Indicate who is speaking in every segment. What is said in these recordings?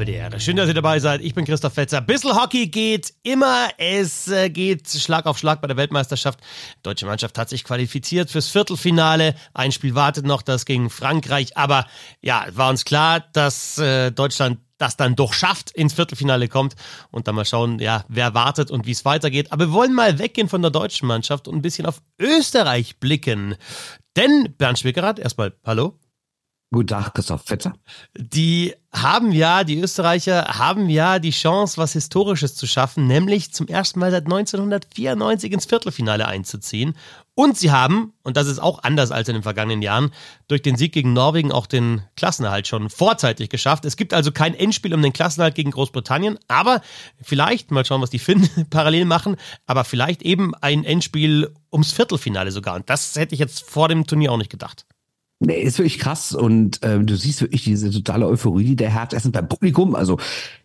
Speaker 1: habe die Ehre. Schön, dass ihr dabei seid. Ich bin Christoph Fetzer. Bissl Hockey geht immer. Es geht Schlag auf Schlag bei der Weltmeisterschaft. Die deutsche Mannschaft hat sich qualifiziert fürs Viertelfinale. Ein Spiel wartet noch, das gegen Frankreich. Aber ja, war uns klar, dass Deutschland das dann doch schafft, ins Viertelfinale kommt und dann mal schauen, ja, wer wartet und wie es weitergeht. Aber wir wollen mal weggehen von der deutschen Mannschaft und ein bisschen auf Österreich blicken. Denn, Bernd Schwickerath, erstmal hallo.
Speaker 2: Guten Tag, Christoph Fetzer.
Speaker 1: Die Österreicher haben ja die Chance, was Historisches zu schaffen, nämlich zum ersten Mal seit 1994 ins Viertelfinale einzuziehen. Und sie haben, und das ist auch anders als in den vergangenen Jahren, durch den Sieg gegen Norwegen auch den Klassenerhalt schon vorzeitig geschafft. Es gibt also kein Endspiel um den Klassenerhalt gegen Großbritannien, aber vielleicht, mal schauen, was die Finnen parallel machen, aber vielleicht eben ein Endspiel ums Viertelfinale sogar. Und das hätte ich jetzt vor dem Turnier auch nicht gedacht.
Speaker 2: Nee, ist wirklich krass und du siehst wirklich diese totale Euphorie, die der herrscht. Erstens beim Publikum, also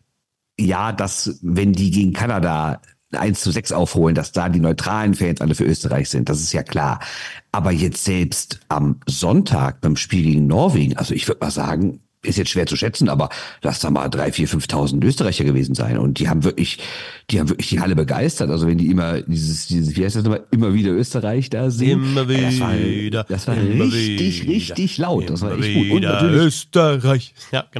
Speaker 2: ja, dass wenn die gegen Kanada 1:6 aufholen, dass da die neutralen Fans alle für Österreich sind, das ist ja klar. Aber jetzt selbst am Sonntag beim Spiel gegen Norwegen, also ich würde mal sagen, ist jetzt schwer zu schätzen, aber lass da mal 3.000, 4.000, 5.000 Österreicher gewesen sein. Und die haben wirklich die Halle begeistert. Also wenn die immer dieses, wie heißt das nochmal, immer wieder Österreich da sehen.
Speaker 1: Immer wieder.
Speaker 2: Das war richtig laut. Das war echt gut. Und
Speaker 1: natürlich Österreich. Ja, genau.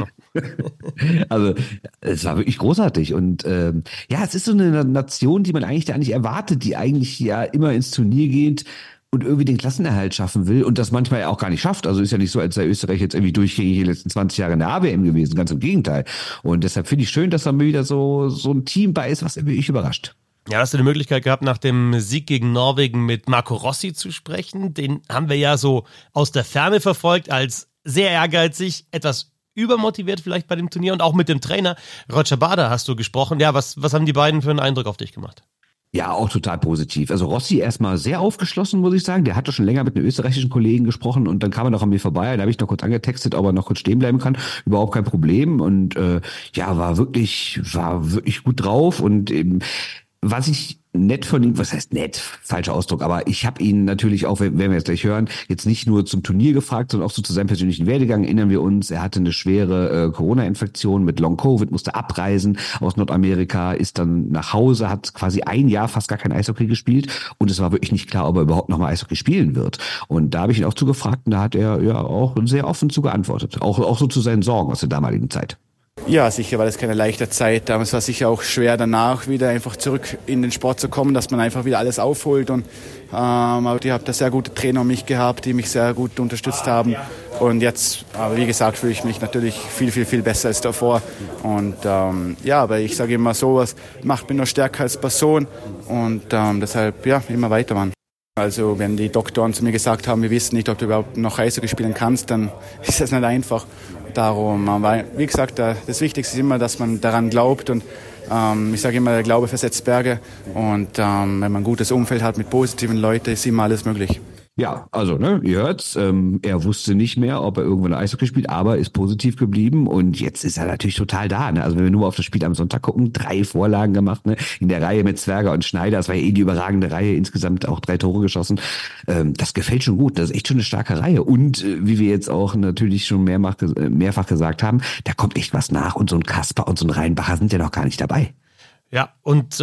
Speaker 2: Also es war wirklich großartig. Und ja, es ist so eine Nation, die man eigentlich gar nicht erwartet, die eigentlich ja immer ins Turnier geht und irgendwie den Klassenerhalt schaffen will und das manchmal ja auch gar nicht schafft. Also ist ja nicht so, als sei Österreich jetzt irgendwie durchgängig die letzten 20 Jahre in der AWM gewesen, ganz im Gegenteil. Und deshalb finde ich schön, dass da mal wieder so ein Team bei ist, was wirklich überrascht.
Speaker 1: Ja, hast du die Möglichkeit gehabt, nach dem Sieg gegen Norwegen mit Marco Rossi zu sprechen? Den haben wir ja so aus der Ferne verfolgt, als sehr ehrgeizig, etwas übermotiviert vielleicht bei dem Turnier und auch mit dem Trainer Roger Bader hast du gesprochen. Ja, was haben die beiden für einen Eindruck auf dich gemacht?
Speaker 2: Ja, auch total positiv. Also Rossi erstmal sehr aufgeschlossen, muss ich sagen. Der hatte schon länger mit einem österreichischen Kollegen gesprochen und dann kam er noch an mir vorbei. Da habe ich noch kurz angetextet, ob er noch kurz stehen bleiben kann. Überhaupt kein Problem. Und ja, war wirklich gut drauf. Und eben, was ich nett von ihm, was heißt nett, falscher Ausdruck, aber ich habe ihn natürlich auch, wenn wir jetzt gleich hören, jetzt nicht nur zum Turnier gefragt, sondern auch so zu seinem persönlichen Werdegang. Erinnern wir uns, er hatte eine schwere Corona-Infektion mit Long-Covid, musste abreisen aus Nordamerika, ist dann nach Hause, hat quasi ein Jahr fast gar kein Eishockey gespielt und es war wirklich nicht klar, ob er überhaupt nochmal Eishockey spielen wird. Und da habe ich ihn auch zugefragt und da hat er ja auch sehr offen zu geantwortet, auch so zu seinen Sorgen aus der damaligen Zeit.
Speaker 3: Ja, sicher war das keine leichte Zeit. Aber es war sicher auch schwer, danach wieder einfach zurück in den Sport zu kommen, dass man einfach wieder alles aufholt. Und aber ich habe da sehr gute Trainer um mich gehabt, die mich sehr gut unterstützt haben. Und jetzt, aber wie gesagt, fühle ich mich natürlich viel besser als davor. Und ja, aber ich sage immer, sowas macht mich noch stärker als Person. Und deshalb, ja, immer weiter, Mann. Also wenn die Doktoren zu mir gesagt haben, wir wissen nicht, ob du überhaupt noch Eishockey spielen kannst, dann ist das nicht einfach. Darum, aber wie gesagt, das Wichtigste ist immer, dass man daran glaubt und ich sage immer, der Glaube versetzt Berge und wenn man ein gutes Umfeld hat mit positiven Leuten, ist immer alles möglich.
Speaker 2: Ja, also, ihr hört's, er wusste nicht mehr, ob er irgendwann Eishockey spielt, aber ist positiv geblieben und jetzt ist er natürlich total da, ne? Also wenn wir nur auf das Spiel am Sonntag gucken, 3 Vorlagen gemacht, ne? In der Reihe mit Zwerger und Schneider, das war ja die überragende Reihe, insgesamt auch 3 Tore geschossen. Das gefällt schon gut, das ist echt schon eine starke Reihe und wie wir jetzt auch natürlich schon mehrfach gesagt haben, da kommt echt was nach und so ein Kasper und so ein Rheinbacher sind ja noch gar nicht dabei.
Speaker 1: Ja, und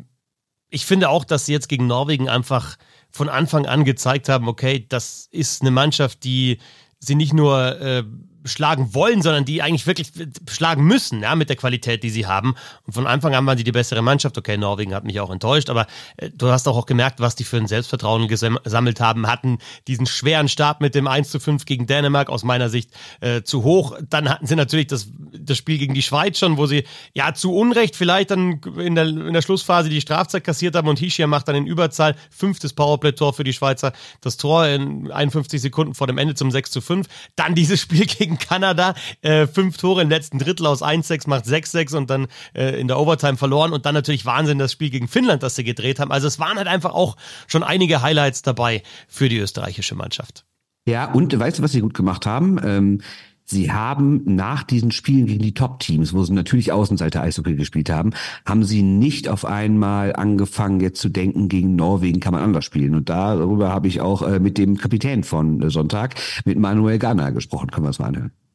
Speaker 1: ich finde auch, dass sie jetzt gegen Norwegen einfach von Anfang an gezeigt haben, okay, das ist eine Mannschaft, die sie nicht nur schlagen wollen, sondern die eigentlich wirklich schlagen müssen, ja, mit der Qualität, die sie haben. Und von Anfang an waren sie die bessere Mannschaft. Okay, Norwegen hat mich auch enttäuscht, aber du hast auch gemerkt, was die für ein Selbstvertrauen gesammelt haben, hatten diesen schweren Start mit dem 1:5 gegen Dänemark, aus meiner Sicht zu hoch. Dann hatten sie natürlich das Spiel gegen die Schweiz schon, wo sie ja zu Unrecht vielleicht dann in der Schlussphase die Strafzeit kassiert haben und Hischier macht dann in Überzahl 5. Powerplay-Tor für die Schweizer, das Tor in 51 Sekunden vor dem Ende zum 6:5. Dann dieses Spiel gegen Kanada, 5 Tore im letzten Drittel aus 1:6 macht 6:6 und dann in der Overtime verloren und dann natürlich Wahnsinn das Spiel gegen Finnland, das sie gedreht haben. Also es waren halt einfach auch schon einige Highlights dabei für die österreichische Mannschaft.
Speaker 2: Ja, und weißt du, was sie gut gemacht haben? Sie haben nach diesen Spielen gegen die Top-Teams, wo sie natürlich Außenseiter-Eishockey gespielt haben, haben sie nicht auf einmal angefangen, jetzt zu denken, gegen Norwegen kann man anders spielen. Und darüber habe ich auch mit dem Kapitän von Sonntag, mit Manuel Ganna gesprochen. Können wir es mal anhören.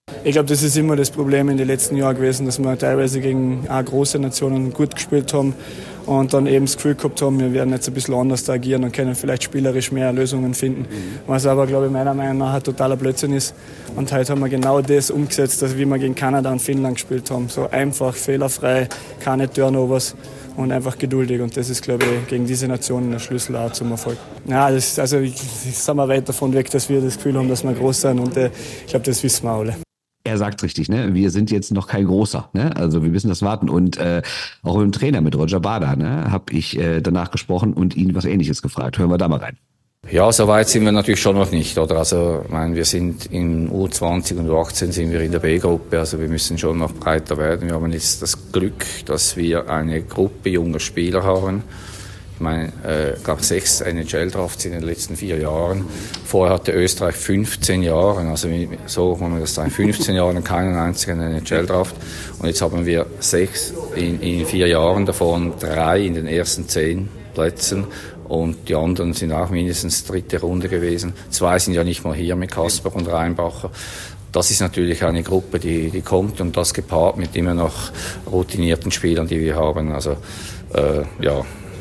Speaker 3: Ich glaube, das ist immer das Problem in den letzten Jahren gewesen, dass wir teilweise gegen auch große Nationen gut gespielt haben und dann eben das Gefühl gehabt haben, wir werden jetzt ein bisschen anders agieren und können vielleicht spielerisch mehr Lösungen finden. Was aber, glaube ich, meiner Meinung nach ein totaler Blödsinn ist. Und heute haben wir genau das umgesetzt, dass wie wir gegen Kanada und Finnland gespielt haben. So einfach, fehlerfrei, keine Turnovers und einfach geduldig. Und das ist, glaube ich, gegen diese Nationen der Schlüssel auch zum Erfolg. Ja, ich sind wir weit davon weg, dass wir das Gefühl haben, dass wir groß sind. Und ich glaube, das wissen wir alle.
Speaker 2: Er sagt richtig, ne? Wir sind jetzt noch kein Großer, ne? Also wir müssen das warten. Und auch mit dem Trainer, mit Roger Bader, ne, habe ich danach gesprochen und ihn was Ähnliches gefragt. Hören wir da mal rein.
Speaker 4: Ja, so weit sind wir natürlich schon noch nicht, oder? Also, ich meine, wir sind in U20 und U18 sind wir in der B-Gruppe, also wir müssen schon noch breiter werden. Wir haben jetzt das Glück, dass wir eine Gruppe junger Spieler haben. Ich meine, ich glaube 6 NHL-Drafts in den letzten 4 Jahren. Vorher hatte Österreich 15 Jahre, also so kann man das sagen, 15 Jahre keinen einzigen NHL-Draft. Und jetzt haben wir 6 in 4 Jahren, davon 3 in den ersten 10 Plätzen. Und die anderen sind auch mindestens 3. Runde gewesen. 2 sind ja nicht mal hier mit Kasper und Reinbacher. Das ist natürlich eine Gruppe, die kommt und das gepaart mit immer noch routinierten Spielern, die wir haben. Also, ja.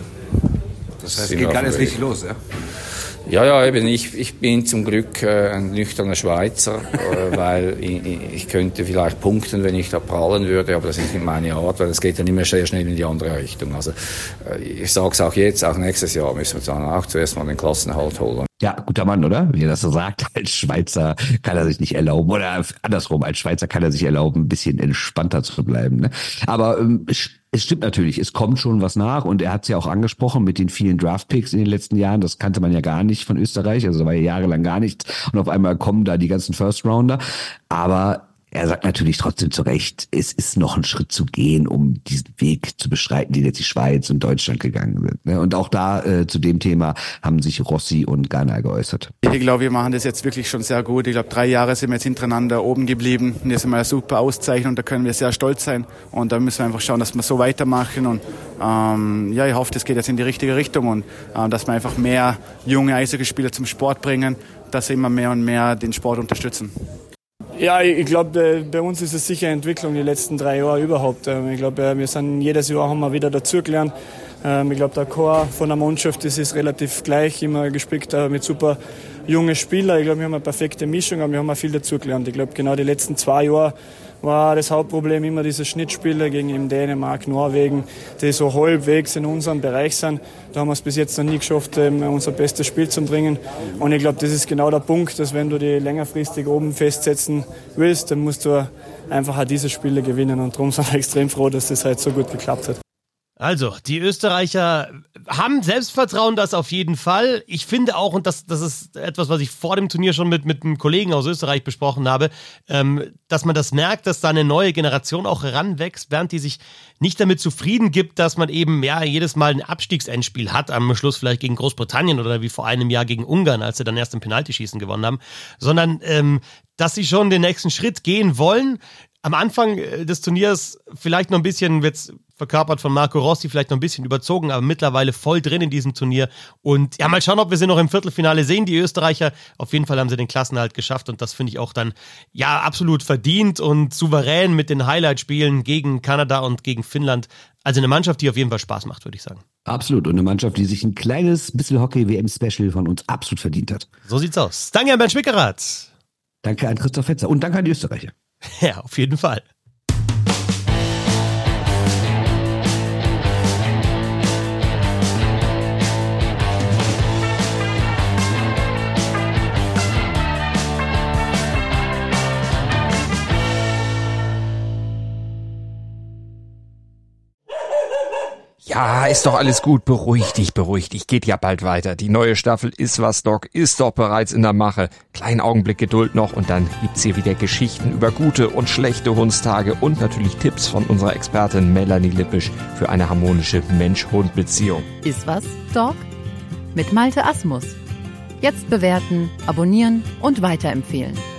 Speaker 2: Das heißt, geht gar nicht richtig los, ja?
Speaker 4: Ja, eben. Ich bin zum Glück ein nüchterner Schweizer, weil ich könnte vielleicht punkten, wenn ich da prallen würde, aber das ist nicht meine Art, weil es geht ja nicht mehr sehr schnell in die andere Richtung. Also ich sage es auch jetzt, auch nächstes Jahr müssen wir dann auch zuerst mal den Klassenerhalt holen.
Speaker 2: Ja, guter Mann, oder? Wie er das so sagt, als Schweizer kann er sich nicht erlauben, oder andersrum, als Schweizer kann er sich erlauben, ein bisschen entspannter zu bleiben. Ne? Aber es stimmt natürlich, es kommt schon was nach und er hat es ja auch angesprochen mit den vielen Draftpicks in den letzten Jahren, das kannte man ja gar nicht von Österreich, also da war ja jahrelang gar nichts und auf einmal kommen da die ganzen First-Rounder, aber er sagt natürlich trotzdem zu Recht, es ist noch ein Schritt zu gehen, um diesen Weg zu beschreiten, den jetzt die Schweiz und Deutschland gegangen sind. Und auch da zu dem Thema haben sich Rossi und Garner geäußert.
Speaker 3: Ich glaube, wir machen das jetzt wirklich schon sehr gut. Ich glaube, 3 Jahre sind wir jetzt hintereinander oben geblieben. Und das ist mal eine super Auszeichnung, da können wir sehr stolz sein. Und da müssen wir einfach schauen, dass wir so weitermachen. Und ja, ich hoffe, das geht jetzt in die richtige Richtung und dass wir einfach mehr junge Eishockeyspieler zum Sport bringen, dass sie immer mehr und mehr den Sport unterstützen. Ja, ich glaube, bei uns ist es sicher eine Entwicklung die letzten 3 Jahre überhaupt. Ich glaube, wir sind jedes Jahr haben wir wieder dazugelernt. Ich glaube, der Chor von der Mannschaft ist relativ gleich, immer gespickt mit super jungen Spielern. Ich glaube, wir haben eine perfekte Mischung, aber wir haben auch viel dazugelernt. Ich glaube, genau die letzten 2 Jahre war das Hauptproblem immer diese Schnittspiele gegen eben Dänemark, Norwegen, die so halbwegs in unserem Bereich sind. Da haben wir es bis jetzt noch nie geschafft, unser bestes Spiel zu bringen. Und ich glaube, das ist genau der Punkt, dass wenn du die längerfristig oben festsetzen willst, dann musst du einfach auch diese Spiele gewinnen. Und darum sind wir extrem froh, dass das halt so gut geklappt hat.
Speaker 1: Also, die Österreicher haben Selbstvertrauen, das auf jeden Fall. Ich finde auch, und das ist etwas, was ich vor dem Turnier schon mit einem Kollegen aus Österreich besprochen habe, dass man das merkt, dass da eine neue Generation auch heranwächst, während die sich nicht damit zufrieden gibt, dass man eben jedes Mal ein Abstiegsendspiel hat, am Schluss vielleicht gegen Großbritannien oder wie vor einem Jahr gegen Ungarn, als sie dann erst im Penaltyschießen gewonnen haben, sondern dass sie schon den nächsten Schritt gehen wollen. Am Anfang des Turniers vielleicht noch ein bisschen, wird's verkörpert von Marco Rossi, vielleicht noch ein bisschen überzogen, aber mittlerweile voll drin in diesem Turnier. Und ja, mal schauen, ob wir sie noch im Viertelfinale sehen, die Österreicher. Auf jeden Fall haben sie den Klassenerhalt geschafft und das finde ich auch dann ja absolut verdient und souverän mit den Highlight-Spielen gegen Kanada und gegen Finnland. Also eine Mannschaft, die auf jeden Fall Spaß macht, würde ich sagen.
Speaker 2: Absolut. Und eine Mannschaft, die sich ein kleines bisschen Hockey-WM-Special von uns absolut verdient hat.
Speaker 1: So sieht's aus. Danke an Bernd Schwickerath.
Speaker 2: Danke an Christoph Fetzer und danke an die Österreicher.
Speaker 1: Ja, auf jeden Fall.
Speaker 5: Ja, ist doch alles gut. Beruhig dich. Geht ja bald weiter. Die neue Staffel Ist was, Doc ist doch bereits in der Mache. Kleinen Augenblick Geduld noch und dann gibt's hier wieder Geschichten über gute und schlechte Hundstage und natürlich Tipps von unserer Expertin Melanie Lippisch für eine harmonische Mensch-Hund-Beziehung.
Speaker 6: Ist was, Doc? Mit Malte Asmus. Jetzt bewerten, abonnieren und weiterempfehlen.